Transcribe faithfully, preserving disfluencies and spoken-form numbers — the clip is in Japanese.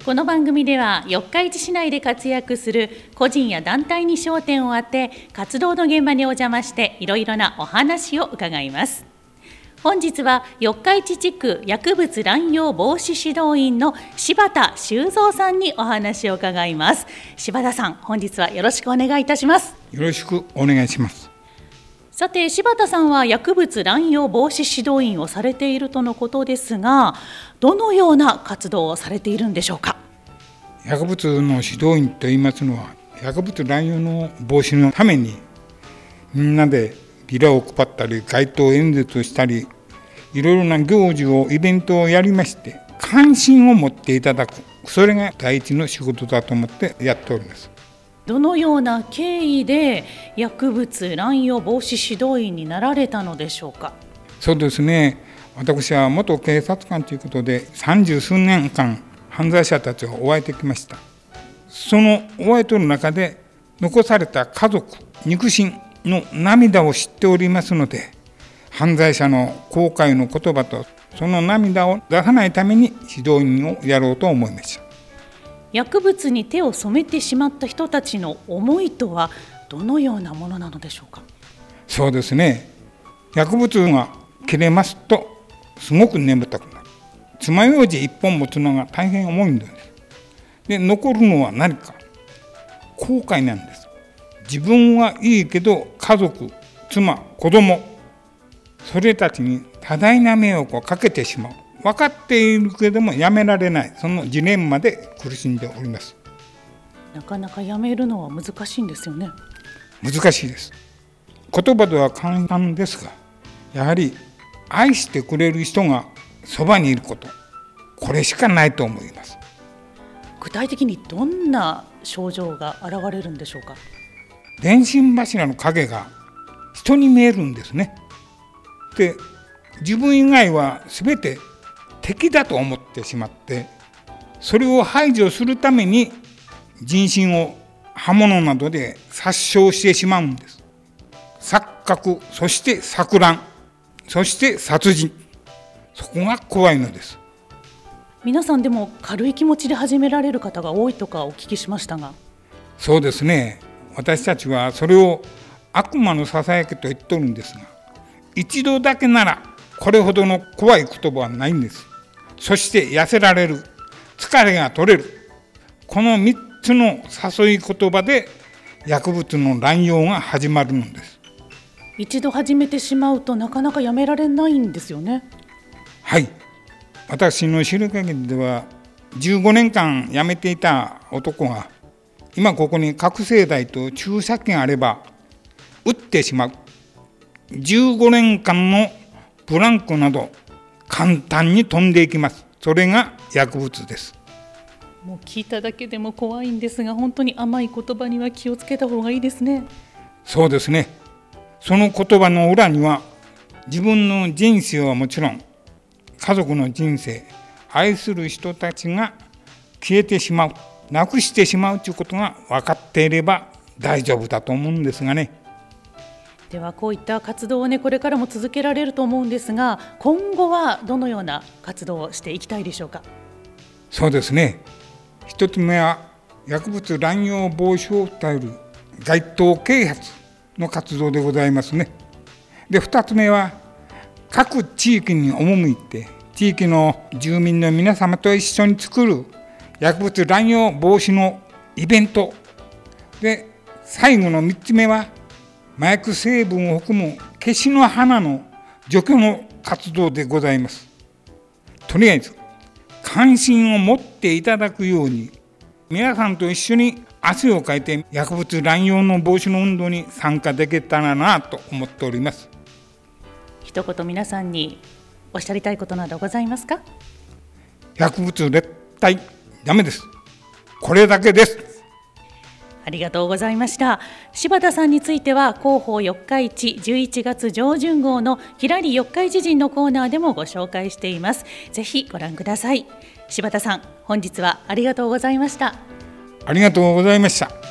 この番組では四日市市内で活躍する個人や団体に焦点を当て、活動の現場にお邪魔していろいろなお話を伺います。本日は四日市地区薬物乱用防止指導員の柴田修造さんにお話を伺います。柴田さん、本日はよろしくお願いいたします。 よろしくお願いします。 さて、柴田さんは薬物乱用防止指導員をされているとのことですが、どのような活動をされているんでしょうか。 薬物の指導員といいますのは、薬物乱用の防止のためにみんなでビラを配ったり街頭演説をしたり、いろいろな行事をイベントをやりまして関心を持っていただく、それが第一の仕事だと思ってやっております。 どのような経緯で薬物乱用防止指導員になられたのでしょうか。 そうですね、私は元警察官ということで三十数年間犯罪者たちを追えてきました。その追えとる中で残された家族、肉親の涙を知っておりますので、犯罪者の後悔の言葉とその涙を出さないために指導員をやろうと思いました。 薬物に手を染めてしまった人たちの思いとはどのようなものなのでしょうか。 そうですね、薬物が切れますとすごく眠たくなる。爪楊枝一本持つのが大変重いんです。で、残るのは何か、後悔なんです。自分はいいけど家族、妻、子供、それたちに多大な迷惑をかけてしまう。分かっているけれどもやめられない、そのジレンマで苦しんでおります。 なかなかやめるのは難しいんですよね。 難しいです。言葉では簡単ですが、やはり愛してくれる人がそばにいること、これしかないと思います。 具体的にどんな症状が現れるんでしょうか。 電信柱の影が人に見えるんですね。で、自分以外は全て敵だと思ってしまって、それを排除するために人身を刃物などで殺傷してしまうんです。錯覚、そして錯乱、そして殺人、そこが怖いのです。 皆さんでも軽い気持ちで始められる方が多いとかお聞きしましたが。 そうですね、私たちはそれを悪魔のささやきと言っておるんですが、一度だけならこれほどの怖い言葉はないんです。そして痩せられる、疲れが取れる、このみっつの誘い言葉で薬物の乱用が始まるのです。 一度始めてしまうとなかなかやめられないんですよね。 はい、私の知る限りではじゅうごねんかん辞めていた男が今ここに覚醒剤と注射器があれば打ってしまう。じゅうごねんかんのブランクなど簡単に飛んでいきます。それが薬物です。 もう聞いただけでも怖いんですが、本当に甘い言葉には気をつけた方がいいですね。 そうですね、その言葉の裏には自分の人生はもちろん家族の人生、愛する人たちが消えてしまう、なくしてしまうということが分かっていれば大丈夫だと思うんですがね。 ではこういった活動をね、これからも続けられると思うんですが、今後はどのような活動をしていきたいでしょうか。 そうですね、一つ目は薬物乱用防止を訴える街頭啓発の活動でございますね。で、二つ目は各地域に赴いて地域の住民の皆様と一緒に作る薬物乱用防止のイベントで、最後の三つ目は麻薬成分を含むケシの花の除去の活動でございます。とりあえず関心を持っていただくように、皆さんと一緒に汗をかいて薬物乱用の防止の運動に参加できたらなと思っております。 一言皆さんにおっしゃりたいことなどございますか。 薬物絶対ダメです。これだけです。 ありがとうございました。柴田さんについては広報四日市じゅういちがつ上旬号のきらり四日市人のコーナーでもご紹介しています。ぜひご覧ください。柴田さん、本日はありがとうございました。 ありがとうございました。